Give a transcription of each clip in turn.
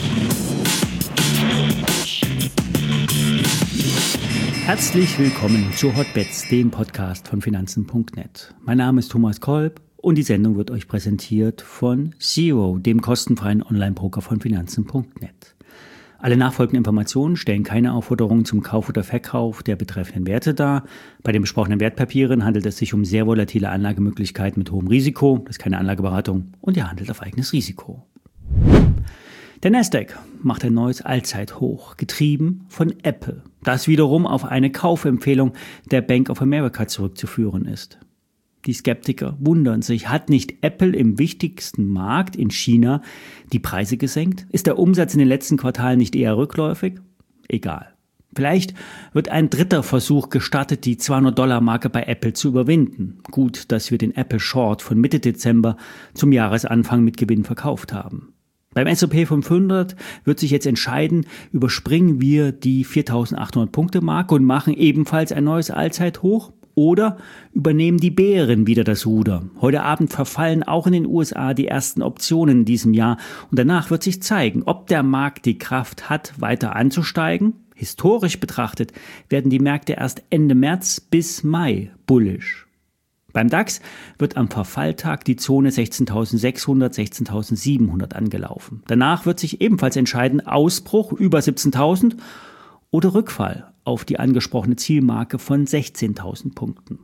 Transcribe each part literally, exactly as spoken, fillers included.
Herzlich willkommen zu Hotbets, dem Podcast von Finanzen punkt net. Mein Name ist Thomas Kolb und die Sendung wird euch präsentiert von Zero, dem kostenfreien Online-Broker von Finanzen punkt net. Alle nachfolgenden Informationen stellen keine Aufforderung zum Kauf oder Verkauf der betreffenden Werte dar. Bei den besprochenen Wertpapieren handelt es sich um sehr volatile Anlagemöglichkeiten mit hohem Risiko. Das ist keine Anlageberatung und ihr handelt auf eigenes Risiko. Der Nasdaq macht ein neues Allzeithoch, getrieben von Apple, das wiederum auf eine Kaufempfehlung der Bank of America zurückzuführen ist. Die Skeptiker wundern sich, hat nicht Apple im wichtigsten Markt in China die Preise gesenkt? Ist der Umsatz in den letzten Quartalen nicht eher rückläufig? Egal. Vielleicht wird ein dritter Versuch gestartet, die zweihundert-Dollar-Marke bei Apple zu überwinden. Gut, dass wir den Apple Short von Mitte Dezember zum Jahresanfang mit Gewinn verkauft haben. Beim S und P fünfhundert wird sich jetzt entscheiden, überspringen wir die viertausendachthundert-Punkte-Marke und machen ebenfalls ein neues Allzeithoch oder übernehmen die Bären wieder das Ruder. Heute Abend verfallen auch in den U S A die ersten Optionen in diesem Jahr und danach wird sich zeigen, ob der Markt die Kraft hat, weiter anzusteigen. Historisch betrachtet werden die Märkte erst Ende März bis Mai bullisch. Beim DAX wird am Verfalltag die Zone sechzehntausendsechshundert, sechzehntausendsiebenhundert angelaufen. Danach wird sich ebenfalls entscheiden, Ausbruch über siebzehntausend oder Rückfall auf die angesprochene Zielmarke von sechzehntausend Punkten.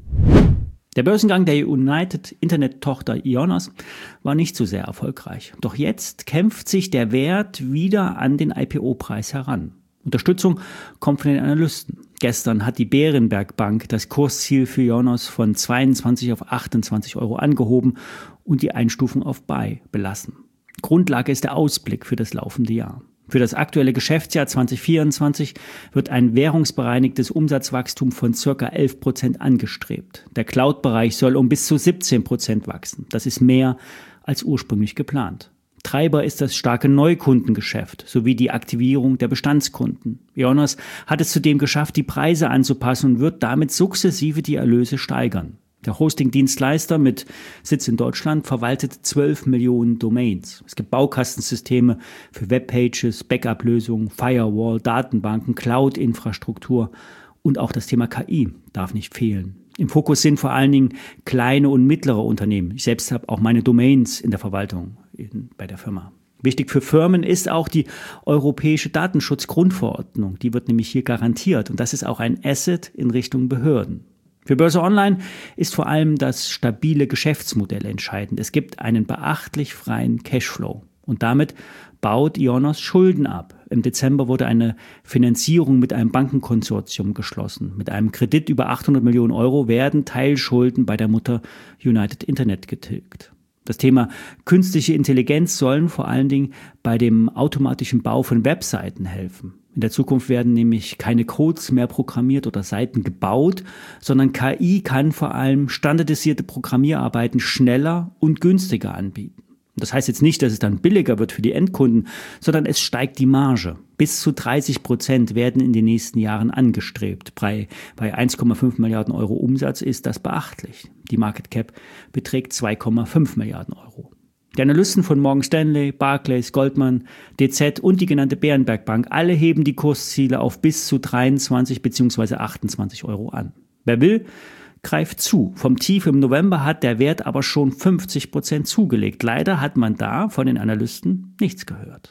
Der Börsengang der United Internet-Tochter IONOS war nicht so sehr erfolgreich. Doch jetzt kämpft sich der Wert wieder an den I P O-Preis heran. Unterstützung kommt von den Analysten. Gestern hat die Berenberg Bank das Kursziel für IONOS von zweiundzwanzig auf achtundzwanzig Euro angehoben und die Einstufung auf Buy belassen. Grundlage ist der Ausblick für das laufende Jahr. Für das aktuelle Geschäftsjahr zwanzig vierundzwanzig wird ein währungsbereinigtes Umsatzwachstum von ca. elf Prozent angestrebt. Der Cloud-Bereich soll um bis zu siebzehn Prozent wachsen. Das ist mehr als ursprünglich geplant. Treiber ist das starke Neukundengeschäft sowie die Aktivierung der Bestandskunden. IONOS hat es zudem geschafft, die Preise anzupassen und wird damit sukzessive die Erlöse steigern. Der Hosting-Dienstleister mit Sitz in Deutschland verwaltet zwölf Millionen Domains. Es gibt Baukastensysteme für Webpages, Backup-Lösungen, Firewall, Datenbanken, Cloud-Infrastruktur und auch das Thema K I darf nicht fehlen. Im Fokus sind vor allen Dingen kleine und mittlere Unternehmen. Ich selbst habe auch meine Domains in der Verwaltung in, bei der Firma. Wichtig für Firmen ist auch die europäische Datenschutzgrundverordnung. Die wird nämlich hier garantiert und das ist auch ein Asset in Richtung Behörden. Für Börse Online ist vor allem das stabile Geschäftsmodell entscheidend. Es gibt einen beachtlich freien Cashflow und damit baut IONOS Schulden ab. Im Dezember wurde eine Finanzierung mit einem Bankenkonsortium geschlossen. Mit einem Kredit über achthundert Millionen Euro werden Teilschulden bei der Mutter United Internet getilgt. Das Thema künstliche Intelligenz sollen vor allen Dingen bei dem automatischen Bau von Webseiten helfen. In der Zukunft werden nämlich keine Codes mehr programmiert oder Seiten gebaut, sondern K I kann vor allem standardisierte Programmierarbeiten schneller und günstiger anbieten. Das heißt jetzt nicht, dass es dann billiger wird für die Endkunden, sondern es steigt die Marge. Bis zu dreißig Prozent werden in den nächsten Jahren angestrebt. Bei, bei eins Komma fünf Milliarden Euro Umsatz ist das beachtlich. Die Market Cap beträgt zwei Komma fünf Milliarden Euro. Die Analysten von Morgan Stanley, Barclays, Goldman, D Z und die genannte Berenberg Bank, alle heben die Kursziele auf bis zu dreiundzwanzig bzw. achtundzwanzig Euro an. Wer will, greift zu. Vom Tief im November hat der Wert aber schon fünfzig Prozent zugelegt. Leider hat man da von den Analysten nichts gehört.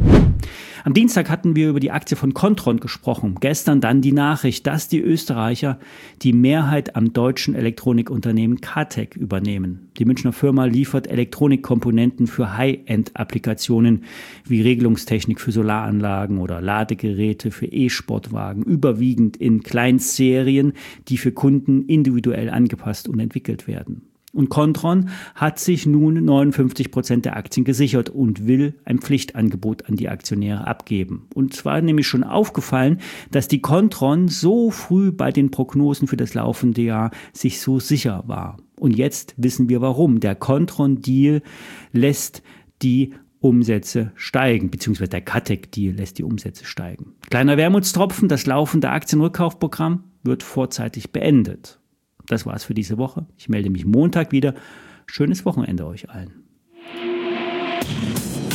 Am Dienstag hatten wir über die Aktie von Kontron gesprochen. Gestern dann die Nachricht, dass die Österreicher die Mehrheit am deutschen Elektronikunternehmen Kartec übernehmen. Die Münchner Firma liefert Elektronikkomponenten für High-End-Applikationen wie Regelungstechnik für Solaranlagen oder Ladegeräte für E-Sportwagen, überwiegend in Kleinstserien, die für Kunden individuell angepasst und entwickelt werden. Und Kontron hat sich nun neunundfünfzig Prozent der Aktien gesichert und will ein Pflichtangebot an die Aktionäre abgeben. Und zwar war nämlich schon aufgefallen, dass die Kontron so früh bei den Prognosen für das laufende Jahr sich so sicher war. Und jetzt wissen wir warum. Der Kontron-Deal lässt die Umsätze steigen, beziehungsweise der Kartec-Deal lässt die Umsätze steigen. Kleiner Wermutstropfen, das laufende Aktienrückkaufprogramm wird vorzeitig beendet. Das war's für diese Woche. Ich melde mich Montag wieder. Schönes Wochenende euch allen.